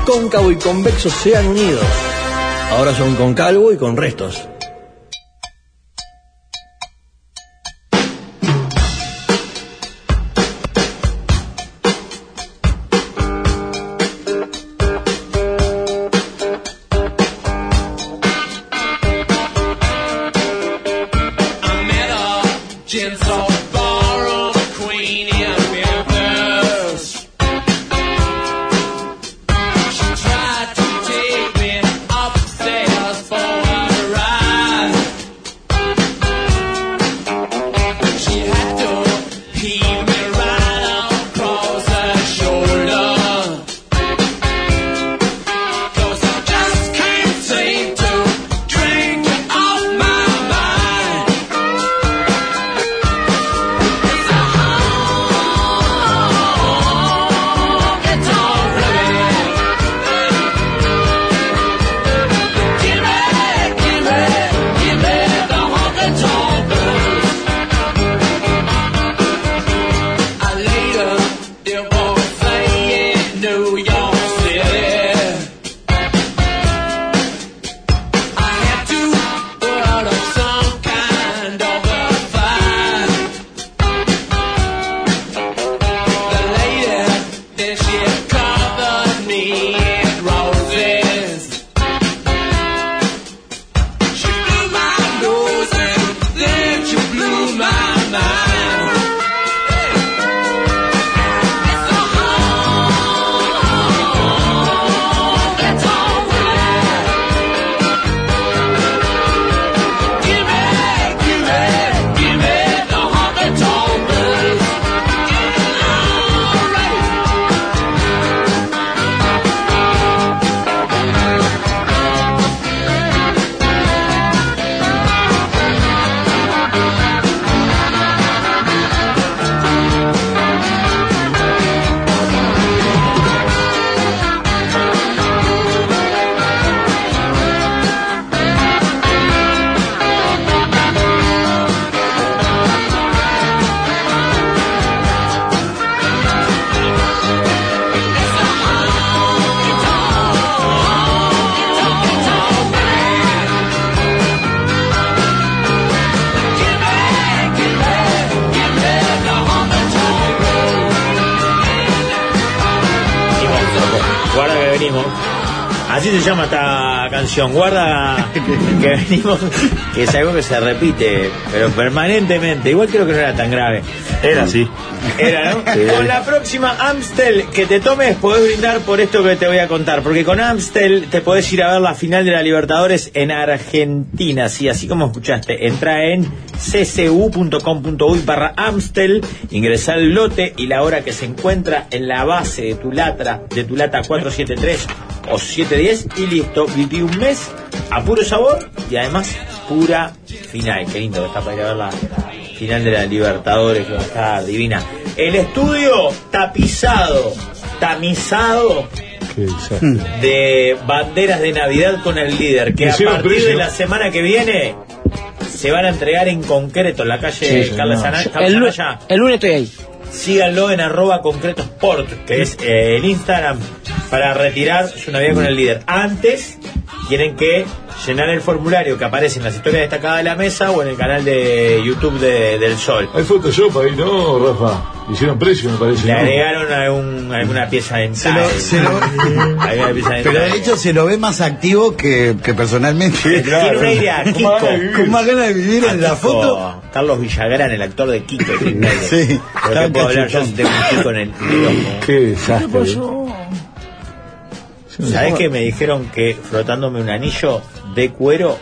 cóncavo y convexo sean unidos. Ahora son cóncavo y con restos. Así se llama esta canción, guarda que venimos, que es algo que se repite, pero permanentemente, igual creo que no era tan grave. Era así. Era, ¿no? Sí. Con la próxima Amstel que te tomes podés brindar por esto que te voy a contar, porque con Amstel te podés ir a ver la final de la Libertadores en Argentina, sí, así como escuchaste. Entra en ccu.com.uy/Amstel, ingresá al lote y la hora que se encuentra en la base de tu lata 473 o 710 y listo, viví un mes a puro sabor y además pura final. Qué lindo que está para ir a ver la final de la Libertadores, que va a estar divina. El estudio tapizado, tamizado de banderas de Navidad con el líder, que a partir de la semana que viene se van a entregar en concreto en la calle Carlos Anaya. El lunes estoy ahí. Síganlo en @concretosport, que es el Instagram, para retirar su Navidad con el líder. Antes tienen que llenar el formulario que aparece en las historias destacadas de la mesa o en el canal de YouTube del Sol. Hay Photoshop ahí, ¿no, Rafa? Hicieron precio, me parece. Le agregaron alguna pieza dental. Pero de hecho se lo ve más activo que personalmente. Sí, claro. Tiene una idea, Kiko. Con más ganas de vivir en la foto. Carlos Villagrán, el actor de Kiko. Sí. Pero puedo hablar yo si tengo un Kiko en el ojo. Qué desastre. ¿Qué pasó? ¿Sabés que me dijeron que frotándome un anillo de cuero?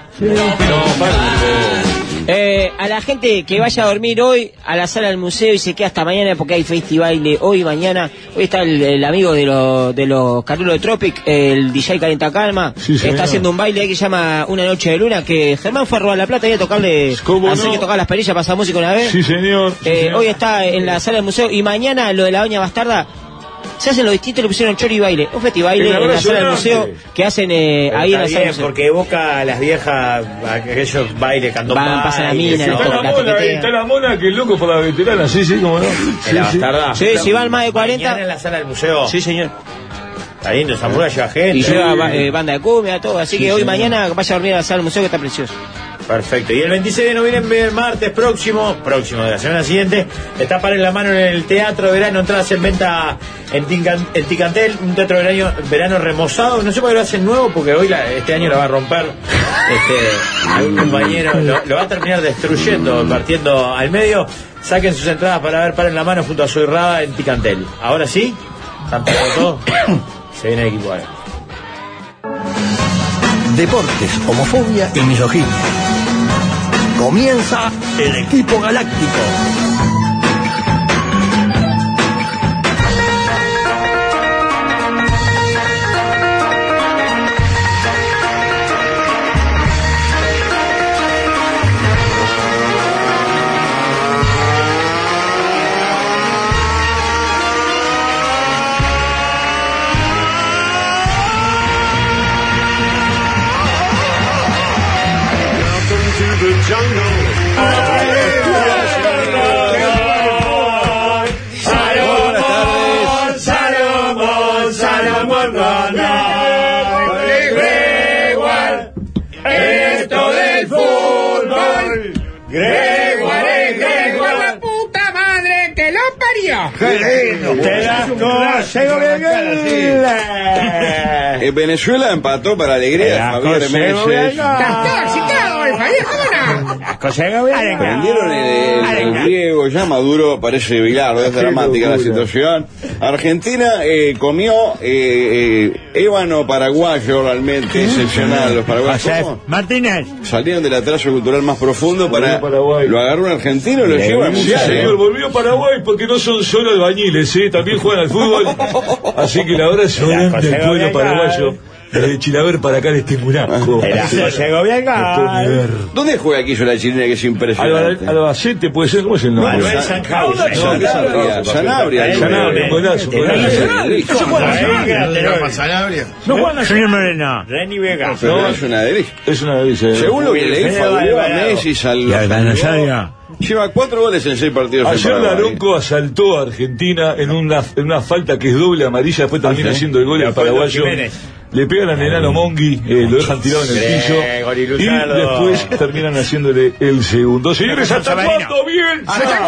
A la gente que vaya a dormir hoy a la sala del museo y se queda hasta mañana porque hay festival hoy y mañana. Hoy está el amigo de los Carulos de Tropic, el DJ Calenta Calma, está haciendo un baile ahí que se llama Una Noche de Luna, que Germán fue a robar la plata y a tocarle, hacer que tocar las perillas, pasar música una vez. Sí, señor. Hoy está en la sala del museo y mañana lo de la Doña Bastarda. Se hacen los distintos, le pusieron chori y baile. Un festival en la sala del museo que hacen ahí en la sala del museo. Porque evoca a las viejas, aquellos bailes candombe. Pasan la mina, está la mona que es loco por la veterana, sí, como no. En la Bastarda. Sí, si van más de 40. Mañana en la sala del museo. Sí, señor. Está lindo, esa murga lleva gente. Y lleva banda de cumbia, todo. Así que hoy, mañana, vaya a dormir a la sala del museo, que está precioso. Perfecto. Y el 26 de noviembre, martes próximo de la semana siguiente, está para en la mano en el Teatro de Verano. Entradas en venta en Ticantel, un teatro de verano remozado. No sé por qué lo hacen nuevo, porque hoy este año la va a romper algún compañero. Lo va a terminar destruyendo, partiendo al medio. Saquen sus entradas para ver Para en la Mano junto a Soy Rada en Ticantel. Ahora sí, están pagando todo. Se viene el equipo ahora. Deportes, homofobia y misoginia. Comienza el equipo galáctico. Esto del fútbol, Gregoire, la puta madre que lo parió. Venezuela empató para alegría. Javier Meses. Castor, si todo, Javier, ¿cómo no? Prendieron el griego, ya Maduro parece Bilardo, es dramática la situación. Argentina comió ébano paraguayo realmente excepcional. Los paraguayos Martínez salieron del atraso cultural más profundo para lo agarró un argentino y lo llevó al mundial. Sí, señor, volvió a Paraguay porque no son solo albañiles, también juegan al fútbol. Así que la verdad es grande el pueblo paraguayo. Desde Chilaver para acá les tengo un asco. ¿Dónde juega aquí la chilena que es impresionante? Albacete puede ser, ¿cómo es el nombre? Manuel Sanabria. Sanabria. No juega señor Moreno. Reni Vega. No, es una delicia. Es una delicia. Según lo que leí, favoró a Messi, lleva 4 goles en 6 partidos. Ayer Daronco asaltó a Argentina en una falta que es doble amarilla, después termina haciendo el gol el paraguayo. Le pegan al enano Mongui, lo dejan tirado en el piso y después terminan haciéndole el segundo. Señores, ¿hasta cuándo bien?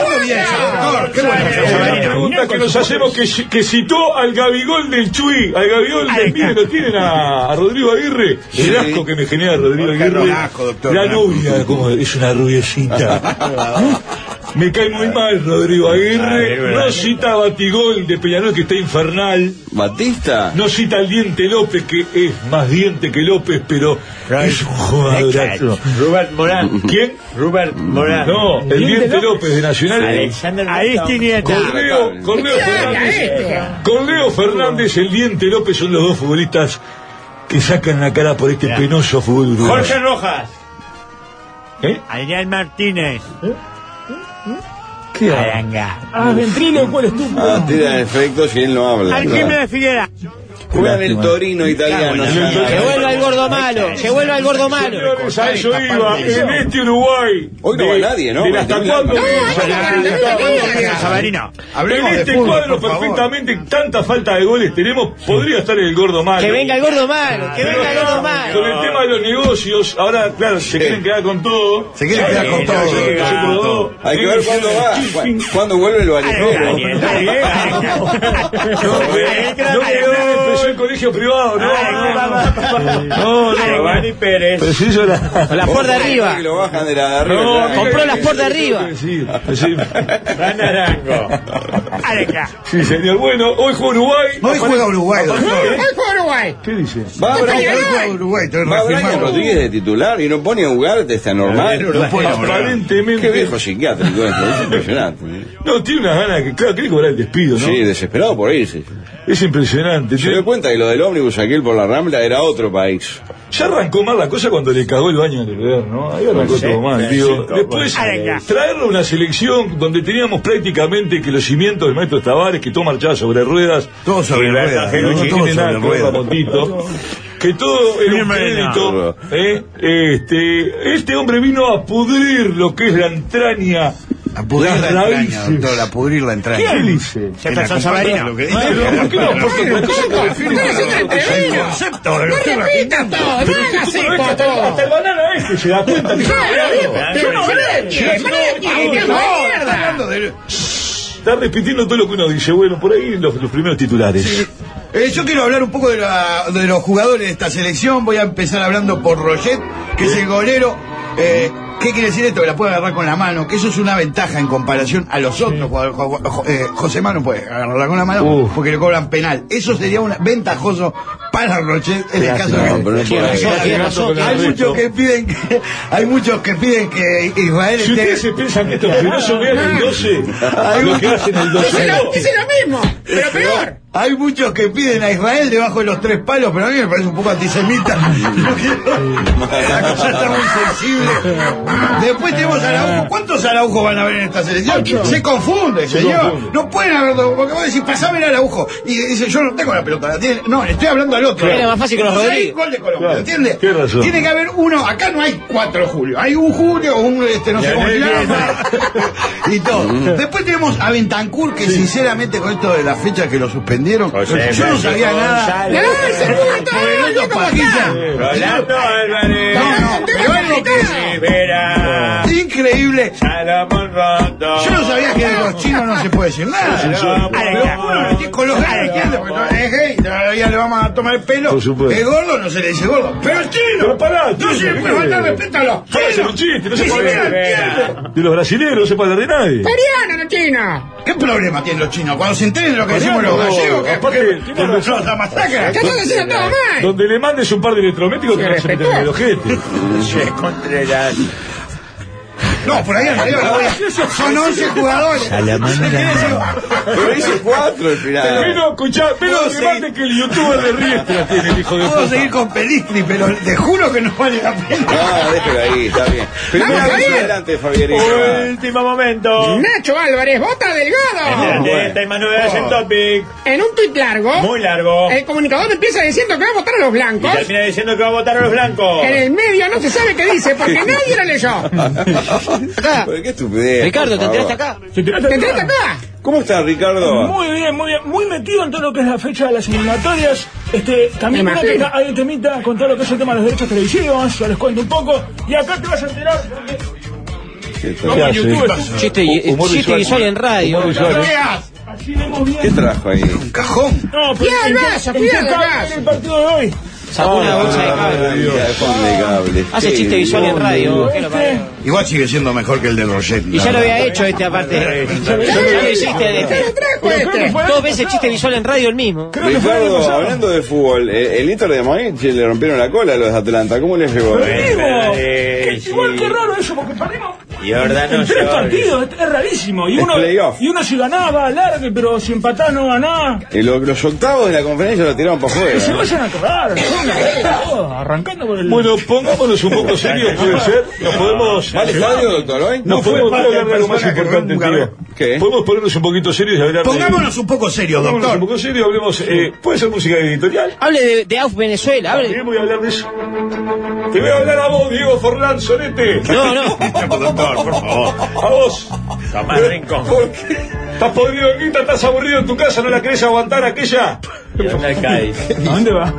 La pregunta que nos hacemos que citó al Gabigol del Chuy, al Gabigol del Mire, lo tienen a Rodrigo Aguirre. El asco que me genera Rodrigo Aguirre. La novia, como es una rubiecita. Me cae muy mal Rodrigo Aguirre. No cita a Batigol de Peñarol, que está infernal. ¿Batista? No cita al Diente López, que es más diente que López, pero es un jugadorazo. Rubert Morán. ¿Quién? Rubert Morán. No, el Diente López de Nacional. Ahí está Nieta. Con Leo Fernández, el Diente López son los dos futbolistas que sacan la cara por este penoso fútbol uruguayo. Jorge Rojas. Adrián Martínez. ¿Qué Aranga. Ventrilo, ¿cuál es tu? Tira efectos y él no habla. Arquímedes de Figuera. Juega en el Torino italiano. Que vuelva el gordo malo. Que vuelva el gordo malo. A eso iba. En este Uruguay. Hoy no va nadie, ¿no? ¿Hasta cuándo? Hablemos en este cuadro perfectamente, tanta falta de goles tenemos, podría estar el gordo malo. Que venga el gordo malo. Que venga el gordo malo. Con el tema de los negocios, ahora, claro, se quieren quedar con todo. Se quieren quedar con todo. Hay que ver cuándo va. ¿Cuándo vuelve el valijero? No el colegio privado, no. Giovanni Pérez. Pero si eso era. La por de arriba. Que lo bajan de la de arriba. Compró las por de arriba. Narango. Sí, señor. Bueno, hoy juega Uruguay. Hoy juega Uruguay, Uruguay. ¿Qué dice? Va Hoy juega Uruguay. Brian Rodríguez de titular y no pone a Ugarte, está normal. Aparentemente. Qué viejo psiquiátrico es impresionante. No, tiene unas ganas que, claro, quiere cobrar el despido, ¿no? Sí, desesperado por irse. Es impresionante. Se dio cuenta que lo del ómnibus aquel por la Rambla era otro país. Ya arrancó mal la cosa cuando le cagó el baño al Herder, ¿no? Ahí arrancó todo mal, digo. Después, traerlo a una selección donde teníamos prácticamente que los cimientos del maestro Tavares, que todo marchaba sobre ruedas. Todo sobre ruedas. Que no tiene nada que ver con Montito. Que todo era un crédito. Este hombre vino a pudrir lo que es la entraña A pudrir la entraña, doctor, a pudrir la entraña. ¿Qué dice? Jefferson Sabarino. Lo que dice. ¿Por qué no? No repitas todo, no hagas eco todo. Hasta el banana este se da cuenta que está repitiendo todo lo que uno dice. Bueno, por ahí los primeros titulares. Sí. Yo quiero hablar un poco de los jugadores de esta selección. Voy a empezar hablando por Roget, que es el golero. ¿Qué quiere decir esto? Que la puede agarrar con la mano, que eso es una ventaja en comparación a los otros jugadores. José Mano puede agarrarla con la mano porque le cobran penal. Eso sería ventajoso para Rochet en el caso de hay muchos que piden que Israel si ustedes se piensan que estos que no son el 12 lo que hacen el 12 dice lo mismo, pero peor. Hay muchos que piden a Israel debajo de los 3 palos, pero a mí me parece un poco antisemita. La cosa está muy sensible. Después tenemos a Araujo. ¿Cuántos Araujos van a haber en esta selección? Se confunde, señor. No pueden haber dos, porque vos decís, pasame el Araujo. Y dice, yo no tengo la pelota. No, le estoy hablando al otro. Era más fácil que los Rodríguez. Gol de Colombia, ¿entiendes? ¿Qué razón? Tiene que haber uno. Acá no hay 4 de julio. Hay un julio, no sé cómo se llama. Y todo. Después tenemos a Bentancur, que sinceramente con esto de la fecha que lo suspendieron, yo no sabía nada. Rolando Álvarez. Increíble. Yo no sabía que de los chinos no se puede decir nada. Con los gays, es gay, todavía le vamos a tomar el pelo. El gordo no se le dice gordo. Pero el chino, no se le puede faltar respeto a los chinos. Un chiste, no se puede hablar de los brasileños, no se puede hablar de nadie. Coreano, no chino. ¿Qué problema tienen los chinos? Cuando se enteren de lo que decimos los gallegos, que nosotros la masacra. Ya están haciendo todo mal. Donde le mandes un par de electrométricos que no se meten en el ojete. Contreras. No, por ahí arriba la voy a... Son 11 jugadores. Pero dice 4 al final. Pero, escuchá, menos que mate que el youtuber de Riestra tiene el hijo de puedo seguir con Pelistri, pero te juro que no vale la pena. Ah, déjalo ahí, está bien. Primero adelante, Fabierito. Último momento. Nacho Álvarez, vota Delgado. Hay más novedades en Topic. En un tuit largo, Muy largo. el comunicador empieza diciendo que va a votar a los Y blancos. termina diciendo que va a votar a los blancos. En el medio no se sabe qué dice porque nadie lo leyó. Acá. Pero qué estupidez. Ricardo, por ¿te favor. enteraste acá? ¿Te enteraste acá? ¿Cómo estás, Ricardo? Muy bien, muy metido en todo lo que es la fecha de las eliminatorias. También Me mira que imagino. hay un temita con todo lo que es el tema de los derechos televisivos, ya les cuento un poco. Y acá te vas a enterar porque ¿Qué hace? Chiste visual en radio. así vemos bien. ¿Qué trajo ahí? Un cajón. No, pero Cuidado el ¿en qué- vaso, en qué cuidado el cabe vaso. el partido de hoy? Sacó una bolsa de cable. Hace chiste visual en radio. ¿Qué lo parió? Igual sigue siendo mejor que el de Roget. Y ya lo había hecho aparte. Ya lo hiciste. Dos veces chiste visual en radio el mismo. Ricardo, hablando de fútbol, el Inter de Miami le rompieron la cola a los de Atlanta. ¿Cómo les llegó? Perdimos. Sí. Igual que raro eso, porque perdimos Giordano en 3 Giorgi. partidos, es rarísimo. Y Es uno, playoff. y uno si ganaba, alargue, pero si empatás no ganás. Los octavos de la conferencia lo tiraron para Que se afuera. vayan a cagar, arrancando por el... Bueno, pongámonos un poco serios, puede ser. Nos podemos. ¿Va al estadio, doctor, hoy? No podemos hablar de algo más importante, tío. ¿Qué? Podemos ponernos un poquito serios y hablar de. Pongámonos un poco serios, Pongámonos un doctor. poco serios, hablemos. ¿Puede ser música editorial? Hable de AUF Venezuela, hable. También voy a hablar de eso. Te voy a hablar a vos, Diego Forlán Sonete. No. Doctor, por favor. A vos. Tomás Rincón. ¿Por qué? ¿Estás podrido en guita? ¿Estás aburrido en tu casa? ¿No la querés aguantar aquella? ¿Y dónde caes? ¿A dónde va?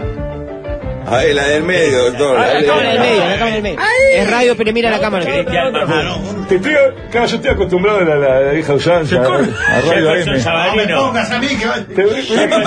Ahí, la del medio, doctor. La cámara del medio, la cámara del medio. Es radio, pero mira la cámara. Te estoy, claro, yo estoy acostumbrado a la vieja usanza. A Radio AM. Jefferson Sabarino. Pongas a mí que va... Te voy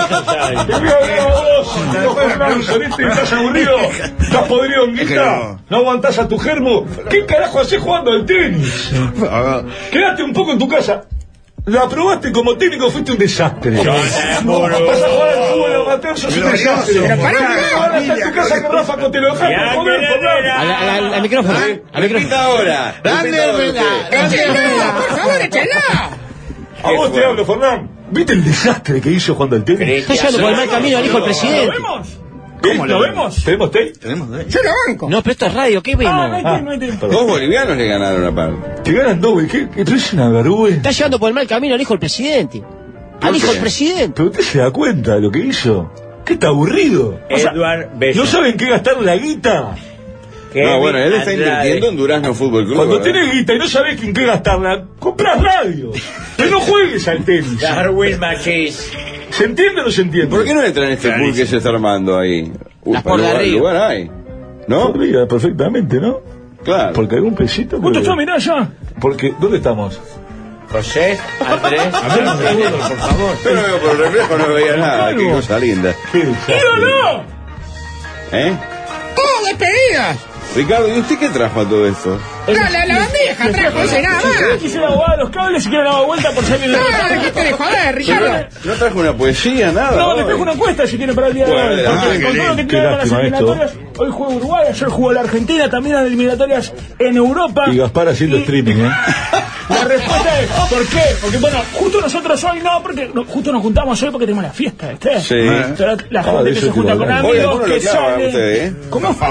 a hablar a vos, Diego Forlán Sonete. ¿Estás aburrido? ¿Estás podrido en guita? ¿No aguantás a tu germo? ¿Qué carajo haces jugando al tenis? Quédate un poco en tu casa. La probaste como técnico, fuiste un desastre. Vas a jugar al fútbol amateur, sos un desastre. Ahora está en tu casa con Rafa Cotelo. Dejate de joder, Forlán. Al micrófono. Al micrófono. Repita ahora. Repita ahora usted. ¡Échelo, por favor, échelo! A vos te hablo, Fernán. ¿Viste el desastre que hizo jugando al tenis? Está llevando por el mal camino al hijo del ¿Lo presidente. vemos? ¿Cómo ¿Lo vemos? ¿Tenemos tape? Yo lo banco. No, pero esto es radio, ¿qué No hay vemos? tiempo, no hay tiempo. 2 bolivianos le ganaron aparte. Te ganan dos, güey. ¿Qué? Esto es una vergüenza. Está llevando por el mal camino al hijo del presidente. Al hijo del presidente. ¿Pero usted se da cuenta de lo que hizo? ¿Qué está aburrido? Edward Bello. ¿No saben qué gastar la guita? No, bueno, él está invirtiendo en Durazno Fútbol Club. Cuando tenés guita y no sabés en qué gastarla, compras radio. Pero no juegues al tenis. Darwin Machis. ¿Se entiende o no se entiende? ¿Por qué no entra en este pool que se está armando ahí? Las por de arriba. Lugar hay, ¿no? Podría, perfectamente, ¿no? Claro. Porque algún pesito... ¿Cuánto está, mirá ya? Porque, ¿dónde estamos? José, Andrés. Por favor. Yo no veo por el reflejo, no veía nada. Qué cosa linda. ¡Ídolo! ¿Eh? ¡Oh, despedidas! Ricardo, ¿y usted qué trajo a todo esto? La bandeja trajo ese nada más. Quise lavar los cables y quiero dar vuelta por salir de No, dejiste de joder, Ricardo. ¿No trajo una poesía, nada? No, le hoy? trajo una encuesta si tiene para el día de hoy. Porque con todo lo que tiene para las eliminatorias, hoy juega Uruguay, ayer jugó la Argentina, también hay eliminatorias en Europa. Y Gaspar haciendo streaming, ¿eh? La respuesta es, ¿por qué? Porque bueno, justo nosotros hoy no, porque justo nos juntamos hoy porque tenemos la fiesta, ¿viste? Sí. Entonces, la gente de que eso se te junta iba a con hablar. Hoy amigos, alguno que lo clava a sale. usted, ¿eh? ¿Cómo? Hoy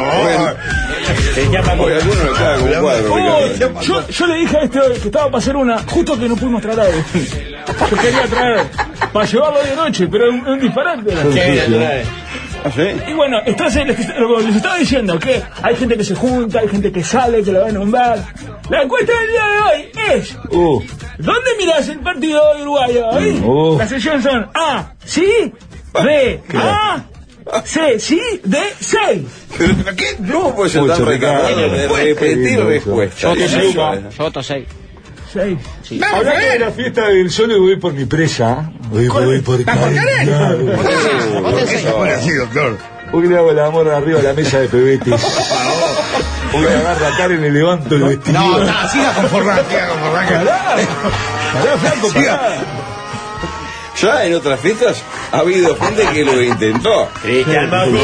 alguno lo clava con un cuadro, Ricardo. Yo le dije a este hoy que estaba para hacer una, justo que no pudimos tratar hoy. Yo quería traer para llevarlo hoy de noche, pero es un disparate. ¿Ah, sí? Y bueno, entonces les estaba diciendo que hay gente que se junta, hay gente que sale, que la va a nombrar. La encuesta del día de hoy es: ¿dónde mirás el partido hoy uruguayo? Hoy las secciones son A, sí, B, A, C, sí, D, 6. ¿Pero qué? No puede ser tan recargado de repetir respuestas. Yo voto 6. 6. Sí. Hablando de la fiesta del sol, voy por mi presa. Voy por Karen. Bueno, sí, doctor. Hoy le hago el amor arriba de la mesa de pebetes. Hoy agarro a Karen y le levanto el vestido. No, siga con Forrán, Pará, Franco, pará. Ya en otras fiestas ha habido gente que lo intentó. Cristian Magus.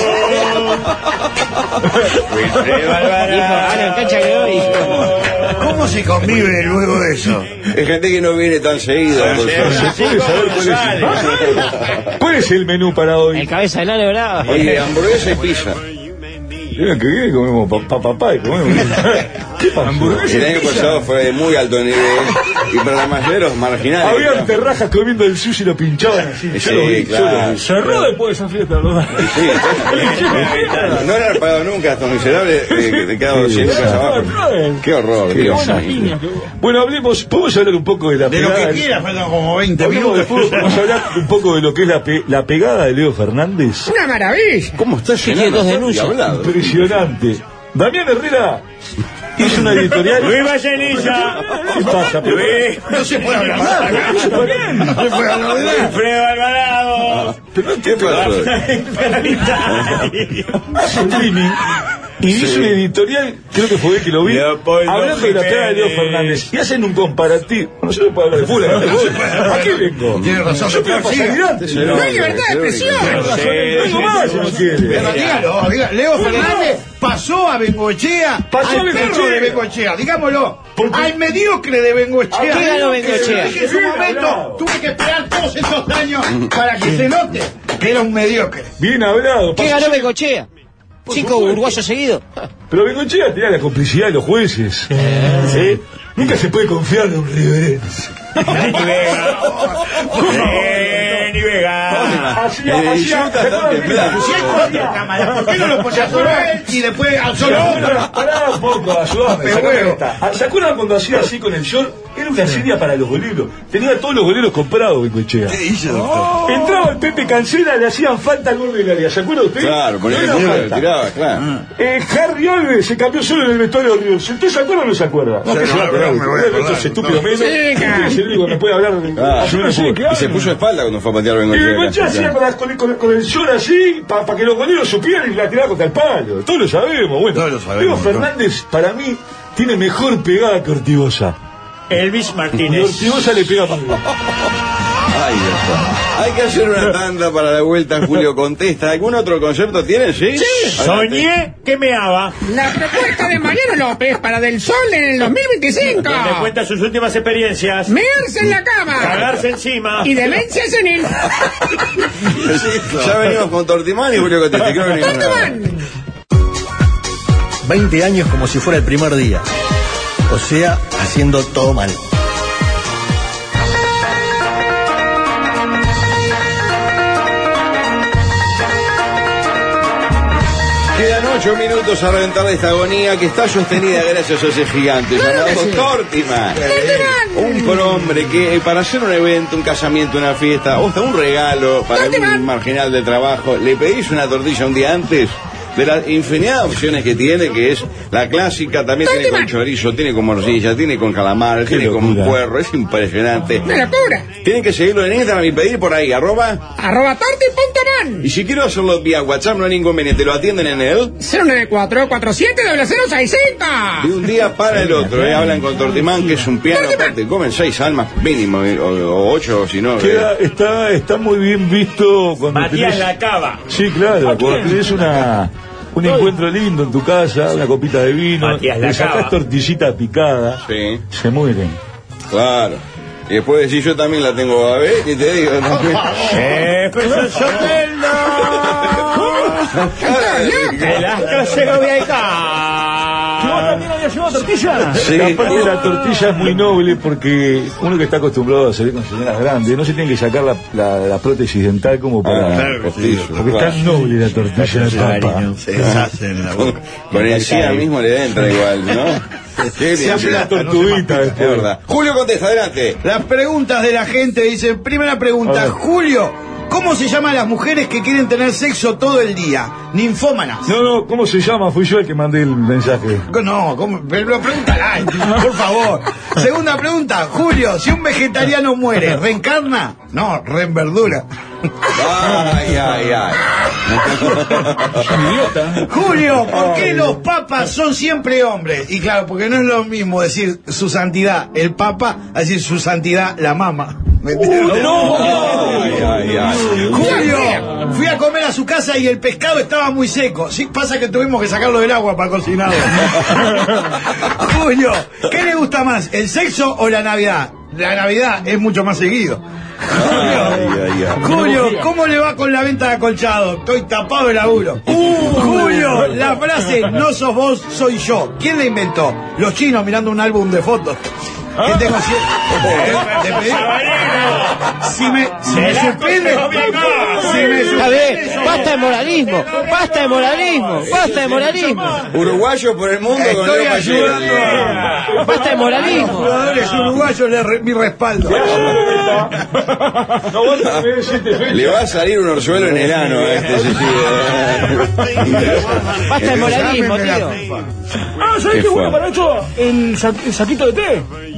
Wilfredo Alvarado. En cancha que hoy. ¿Cómo se convive luego de eso? Hay gente que no viene tan seguido. por suerte. ¿Cuál es el menú para hoy? El cabeza de lana brava. Oye, hamburguesa y pizza. Mira que bien, comemos papá y comemos. ¿Qué hamburguesa? El año pasado fue de muy alto nivel y para los mayeros marginales. Habían terrajas comiendo el sushi y lo pinchaban así. Sí, claro. Cerró después de esa fiesta, ¿verdad? Sí, no eran pagados nunca estos miserables que te quedaban 200 pesos abajo. Qué horror, Dios. Bueno, hablemos, podemos hablar un poco de la De lo pegada. que quiera, faltan como 20 Hablemos de minutos. fútbol, vamos a hablar un poco de lo que es la pegada de Leo Fernández. Una maravilla. ¿Cómo está tiene llenando? dos denuncias. Impresionante. Damián Herrera hizo una editorial. Luis Vallenilla. ¿Qué pasa? No se puede hablar nada. No se puede hablar nada. Wilfredo Alvarado. ¿Qué pasó? Streaming y hizo un editorial, creo que fue él que lo vi, Leopoldo hablando de la pegada de Leo Jiménez. Fernández y hacen un comparativo. No se puede hablar de fútbol. ¿A qué vengo? Tiene razón, Yo quiero doctor, pasar siga. antes. No hay libertad de expresión. Vengo más si no quiere. Pero dígalo, Leo Fernández pasó a Bengoechea, Pasó a al perro Bengoechea. de Bengoechea, digámoslo, al mediocre de Bengoechea. ¿A qué ganó Bengoechea? Que en su momento tuve que esperar todos estos años para que se note que era un mediocre. Bien hablado. ¿Qué ganó Bengochea? 5 uruguayos seguidos. Pero Bengoechea tenía la complicidad de los jueces. ¿Sí? Nunca se puede confiar de un riverense. Ni Vega. Si hay cuatro cámaras, ¿por qué no lo ponía solo a él y después al solo uno? Pará un poco, ayúdame. Pero bueno. ¿Se acuerdan cuando hacía así con el short? Era una serie para los goleros. Tenía todos los goleros comprados, Bengoechea. ¿Qué dice, doctor? Entraba el Pepe Cancela, le hacían falta al gol del área. ¿Se acuerda usted? Claro, ponía el No era número, falta. tiraba, claro. Harry Alves se cambió solo en el vestuario de River. ¿Usted se acuerda o no se acuerda? No, que se va a acordar. me voy a acordar. Estos estúpidos menos. Sí, Usted es el único que me puede hablar de... Ah, hace una serie que y se habla. puso de espalda cuando fue a patear Y Bengoechea. Bengoechea hacía con el short así, para que los goleros supieran y la tiraba contra el palo. Todos lo sabemos, bueno. Todos lo sabemos, Leo ¿no? Fernández, para mí, tiene mejor pegada que Ortigosa. Elvis Y Martínez. Ortigosa le pega más bien. Ay, Dios. Hay que hacer una tanda para la vuelta. Julio contesta. ¿Algún otro concepto tiene? Sí. Soñé que meaba. La propuesta de Mariano López para Del Sol en el 2025. Donde cuenta sus últimas experiencias. Mearse en la cama. Cagarse encima. Y demencia senil. Ya venimos con Tortimán y Julio contesta. Creo que venimos con nada. Tortemán. 20 años como si fuera el primer día. O sea, haciendo todo mal. Quedan 8 minutos a reventar esta agonía que está sostenida gracias a ese gigante llamado Tortiman. Un prohombre que para hacer un evento, un casamiento, una fiesta o hasta un regalo para un marginal de trabajo, le pedís una tortilla un día antes. De la infinidad de opciones que tiene, que es la clásica, también tiene con chorizo, tiene con morcilla, tiene con calamar, tiene con puerro, es impresionante. ¡Una locura! Tienen que seguirlo en Instagram y pedir por ahí, @torti.man. Y si quiero hacerlo vía WhatsApp no hay ningún inconveniente, lo atienden en el 094-47-0065. de un día para el otro, hablan con Tortimán, que es un piano, aparte, comen 6 almas mínimo, o 8 si no. Está muy bien visto cuando Matías tenés... La Cava. Sí, claro, cuando tenés un encuentro lindo en tu casa, una copita de vino, Matías le La sacás Cava. tortillita picada, Sí, se mueren. claro. Y después decís, yo también la tengo a ver, y te digo también. ¡Jefferson Soteldo! ¡Velasco Segovia y ¿Vos también habías llevado tortilla? Sí, aparte la tortilla es muy noble porque uno que está acostumbrado a salir con señoras grandes no se tiene que sacar la prótesis dental como para... Postizo, porque es tan noble la tortilla de papa. Se deshacen en la boca. Con el SIDA mismo le entra igual, ¿no? Se hace la tortuguita Es verdad. Julio contesta, adelante. Las preguntas de la gente dicen, primera pregunta, Julio, ¿cómo se llaman las mujeres que quieren tener sexo todo el día? Ninfómanas. No, ¿cómo se llama? Fui yo el que mandé el mensaje. No, ¿cómo? Pero pregúntala, por favor. Segunda pregunta, Julio, si un vegetariano muere, ¿reencarna? No, reenverdura. Ay. Julio, ¿por qué los papas son siempre hombres? Y claro, porque no es lo mismo decir su santidad el papa a decir su santidad la mama. ¿Me entiendes? Julio, fui a comer a su casa y el pescado estaba muy seco. Sí, pasa que tuvimos que sacarlo del agua para cocinarlo. Julio, ¿qué le gusta más, el sexo o la Navidad? La Navidad es mucho más seguido. Julio, ¿cómo le va con la venta de acolchado? Estoy tapado de laburo. Julio, la frase no sos vos, soy yo. ¿Quién la inventó? Los chinos mirando un álbum de fotos. Que tengo si me sorprende. Está bien, basta de moralismo, basta de moralismo, basta de moralismo. Uruguayo por el mundo. Estoy ayudando Basta de moralismo. a jugadores uruguayos mi respaldo. Le va a salir un orzuelo en el ano a este Basta de moralismo, tío. ¿Sabés qué bueno para esto? El saquito de té.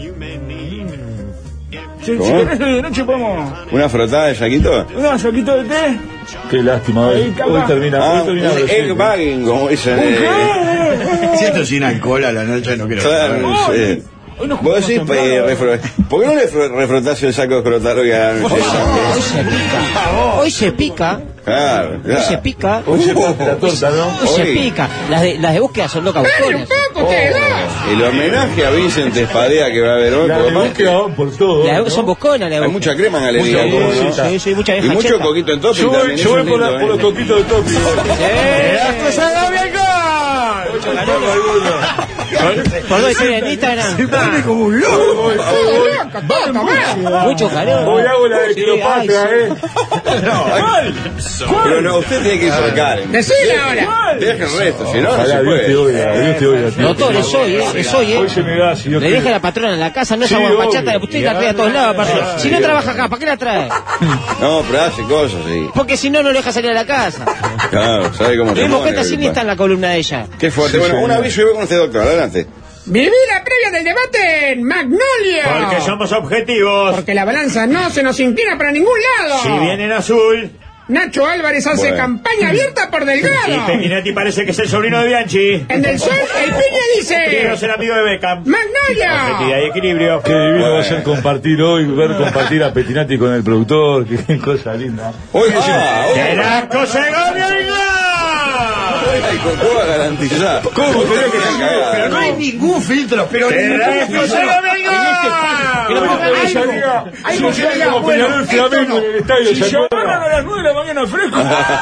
Si querés de noche podemos... ¿Una frotada de saquito? ¿Un saquito de té? Qué lástima, hoy termina. Un egg bagging, como dicen. Si esto sin alcohol a la noche no quiero. Claro, sí. Vos decís, ¿por qué no le refrotás el saco de escrotal hoy a la noche? Hoy se pica. Claro, Hoy se pica. Hoy se parte la torta, ¿no? Hoy se pica. Las de búsqueda son locas busconas. El homenaje a Vicente Espadea que va a haber hoy. La de búsqueda van por todo. Son busconas. Hay mucha crema en galería. Sí, mucha Y vieja mucho cheta. coquito en topping Yo también. voy por los coquitos de topi. Por dos historias en Instagram. Se pone como un loco. Mucho calor. Hoy hago la de Cleopatra, Pero no, usted tiene que ir por Karen. Decile ahora. Deje el resto, si no, no Ojalá, se Dios te puede. oiga, Dios te oiga. Doctor, es hoy, Hoy se me da, si Dios Le quiere. deja la patrona en la casa, no es Sí, agua pachata, obvio. usted la trae a todos lados, aparte. Si no trabaja acá, ¿para qué la trae? No, pero hace cosas, sí. Porque si no, no lo deja salir a la casa. Claro, ¿sabe cómo se Vemos que pone? esta sí está en la columna de ella. Qué fuerte. Bueno, un aviso y voy con usted, doctor. Adelante. Viví la previa del debate en Magnolia. Porque somos objetivos. Porque la balanza no se nos inclina para ningún lado. Si viene en azul. Nacho Álvarez hace Bueno. campaña abierta por Y Delgado. Pequinetti parece que es el sobrino de Bianchi. En Del Sol, el Piña Quiero dice: ser amigo de Beckham. Magnolia. Objetividad y equilibrio. Qué divino va a ser compartir hoy, ver compartir a Petinati con el productor, qué cosa linda. Hoy ¡Velasco Segovia y gol! hay cocoa garantizada. ¿Cómo? Pero no hay ningún filtro, pero ¡Velasco Segovia y gol! Que lo ponga algo. Salía como Peñarol Flamengo en el estadio. Si se agarran a las 9 de la mañana fresco.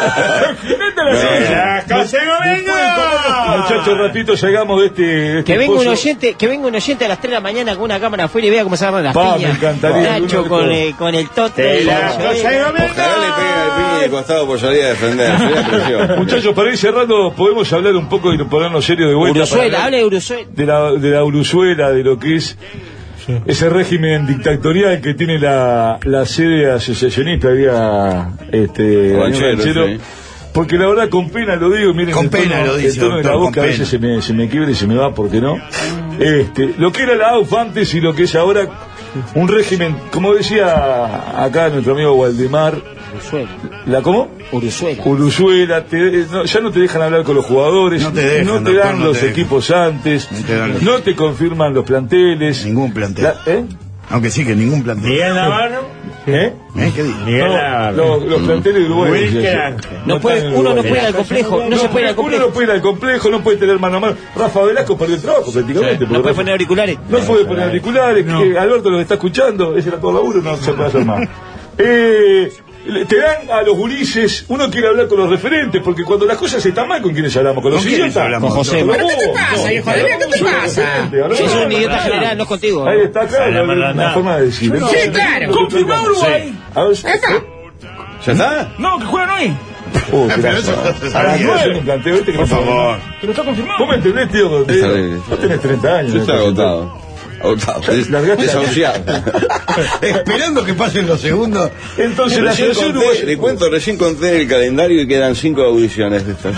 Muchachos, ratito llegamos de este que venga pozo. un oyente a las 3 de la mañana con una cámara afuera y vea cómo se agarran las Me piñas. encantaría. Nacho con el Toto. Ojalá le peguen el piña de costado por salir a defender. Sería precioso. Muchachos, para ir cerrando, podemos hablar un poco y ponernos serios de vuelta. Uruzuela, hable de Uruzuela. De la Uruzuela, de lo que es ese régimen dictatorial que tiene la sede asociacionista vía Ranchero. Sí. Porque la verdad, con pena lo digo, miren, con pena lo dice, el tono de la doctor, voz que a veces se me quiebra y se me va, porque no. Lo que era la AUF antes y lo que es ahora, un régimen, como decía acá nuestro amigo Waldemar. Uruzuela. ¿Cómo? Uruzuela, ya no te dejan hablar con los jugadores, no te dan los equipos antes, no te confirman los planteles. Ningún plantel. Aunque sí que ningún plantel. Miguel Navarro. ¿Qué dice? Miguel Navarro. Los planteles uruguayos. Uno no puede ir al complejo, no se puede ir al complejo. Uno no puede ir al complejo, no puede tener mano a mano. Rafa Velasco perdió el trabajo prácticamente. No puede poner auriculares. No puede poner auriculares, que Alberto lo está escuchando, ese era todo laburo, no se puede hacer más. Te dan a los gurises, uno quiere hablar con los referentes, porque cuando las cosas están mal, ¿con quiénes hablamos? Con los idiotas. Con José. ¿Pero qué te pasa, hijo de mí? ¿Qué te pasa? Si es un idiota general, no es contigo. Ahí está, claro, una forma de decir. Sí, claro. Confirmado Uruguay. ¿Ya está? No, que juegan hoy. A las 9 un planteo, por favor. Pero está confirmado. ¿Vos me entendés, tío? Vos tenés 30 años. Yo estoy agotado. Desahuciado. Esperando que pasen los segundos. Entonces la selección uruguaya. Le cuento, recién conté el calendario y quedan 5 audiciones de estas.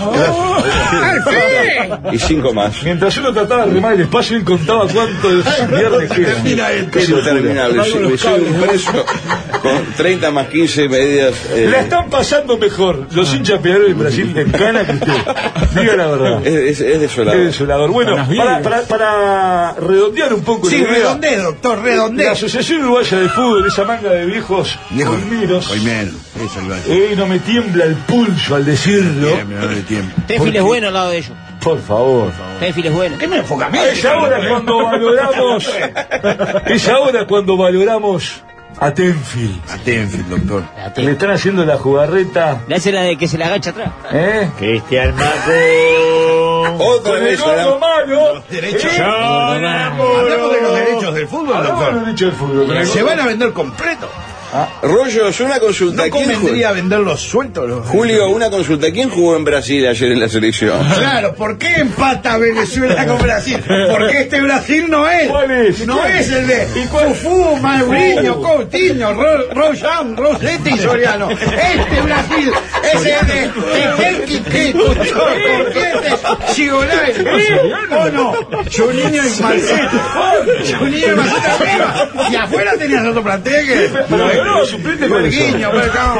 Y 5 más. Mientras uno trataba de remar el espacio, él contaba cuántos viernes quedan. Es interminable. Soy un preso con 30 más 15 medidas. La están pasando mejor los hinchas Peñarol en Brasil en cana que usted. Diga la verdad. Es desolador. Es desolador. Bueno, para redondear un poco. Sí, redondé, doctor, redondé. La Asociación Uruguaya de Fútbol, esa manga de viejos colmeros. No me tiembla el pulso al decirlo. Tenfield es bueno al lado de ellos. Por favor. Tenfield es bueno. ¿Qué me enfoca? Es ahora cuando valoramos. Es ahora cuando valoramos a Tenfield. A Tenfield, doctor. Le están haciendo la jugarreta. Le hace la de que se la agacha atrás. Cristian Maco. Otra vez. Los derechos. Hablamos de los derechos del fútbol, doctor. Los derechos del fútbol. Se van a vender completos. Rollos, una consulta. ¿No convendría venderlos sueltos? Julio, una consulta. ¿Quién jugó en Brasil ayer en la selección? Claro, ¿por qué empata Venezuela con Brasil? Porque este Brasil no es. ¿Cuál es? No es el de Fufú, Mourinho, Coutinho, Rojan, Rossetti y Soriano. Este Brasil es el de Tequel, Sigolay, Ono, Juninho y Marcelo. Juninho y Marcelo arriba. Y afuera tenías otro plantel que... suplente Porquiño,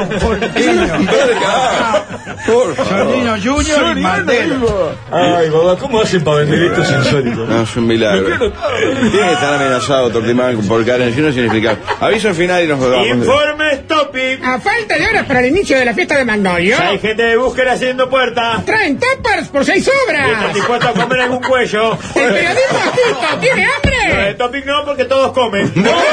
Juninho Junior y Marcelo. Ay, babá, ¿cómo hacen para vender esto insólito? No, es un milagro. Tiene que estar amenazado Tortimán por Karen, si no significa. Aviso final y nos vamos. Informes Topic. A falta de horas para el inicio de la fiesta de Magnolio, Ya hay gente de búsqueda haciendo puerta. traen tappers por 6 ¿Estás obras. dispuesto a comer algún cuello? El periodismo astuto tiene hambre. Topic no, porque todos comen.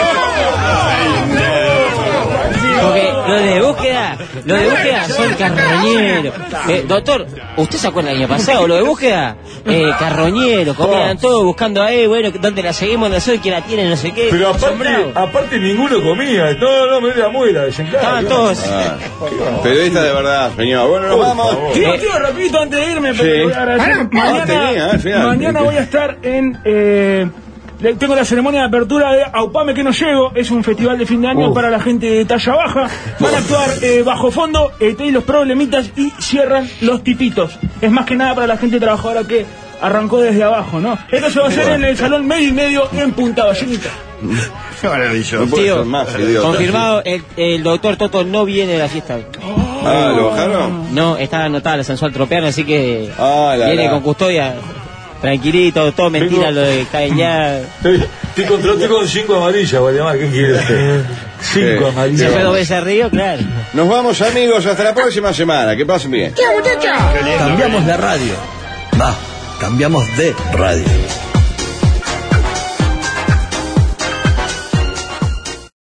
Porque lo de búsqueda son carroñeros. Doctor, ¿usted se acuerda del año pasado? Lo de búsqueda, carroñeros, comían todo buscando ahí, bueno, ¿dónde la seguimos? No sé quién la tiene, no sé qué. Pero aparte ninguno comía. No, me da muela, estaban todos. Periodista de verdad, señor. Bueno, nos vamos. Tío, rapidito antes de irme, pero voy a agradecer. Mañana voy a estar en... tengo la ceremonia de apertura de Aupame que no llego. Es un festival de fin de año para la gente de talla baja. Van a actuar bajo fondo, los problemitas y cierran los tipitos. Es más que nada para la gente trabajadora que arrancó desde abajo, ¿no? Esto se va a hacer en el salón medio y medio en Punta Ballenita. Maravilloso. Tío, confirmado, el doctor Toto no viene de la fiesta. ¿Lo bajaron? No, está anotada la sensual tropeana, así que viene con custodia. Tranquilito, todo mentira lo de Cañar. Estoy con 5 amarillas, Guayamar, ¿qué quiere usted? 5 amarillas. Se fue 2 veces a Río, claro. Nos vamos, amigos, hasta la próxima semana. Que pasen bien. ¡Chao, muchachos! Cambiamos la radio. Cambiamos de radio.